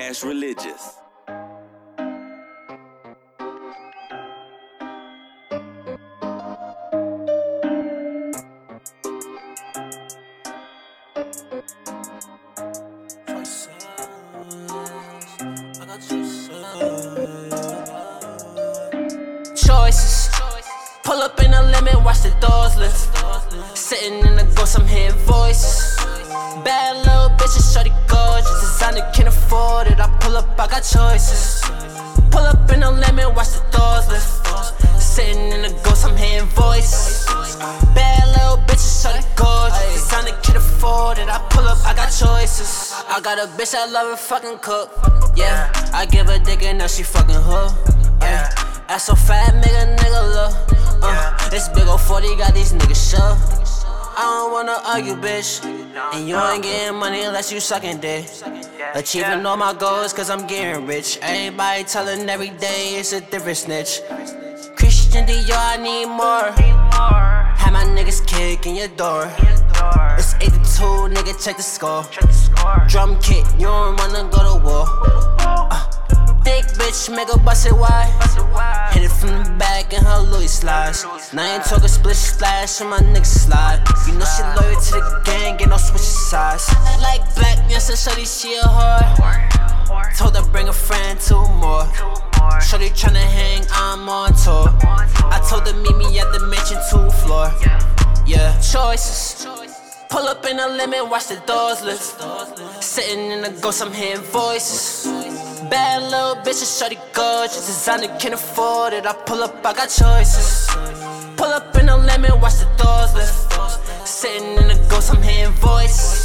Religious. Choices. Pull up in the limit, watch the doors lift. Sitting in the ghost, I'm hearing voices. Bad little bitches, shorty gorgeous. Designer can't afford it. I pull up, I got choices. Pull up in the limit, watch the doors lift. Sitting in the ghost, I'm hearing voices. Bad little bitches, shorty gorgeous. Designer can't afford it. I pull up, I got choices. I got a bitch that love her fucking cook. Yeah, I give her dick and now she fucking hook. Yeah, ass so fat, make a nigga look. This big ol' 40 got these niggas shook. I don't wanna argue, bitch. And you ain't getting money unless you sucking dick. Achieving all my goals cause I'm getting rich. Everybody telling every day it's a different snitch. Christian Dior, I need more. Have my niggas kicking your door. It's 82, nigga, check the score. Drum kit, you don't wanna go to war. Thick bitch, make her bust it wide. Hit it from the back and her Louis slides. Now I ain't talking splish splash and my niggas slide. You know she loyal to the gang, get no switch size. Like black, yes, and shorty, she a whore. Told her bring a friend, 2 more. Shorty tryna hang, I'm on tour. I told her meet me at the mansion 2 floor. Yeah, choices. Pull up in the limit, watch the doors lift. Sitting in the ghost, I'm hearing voices. Bad little bitches, shorty gorgeous. Designer can't afford it. I pull up, I got choices. Pull up in the limit, watch the doors lift. Sitting in the ghost, I'm hearing voices.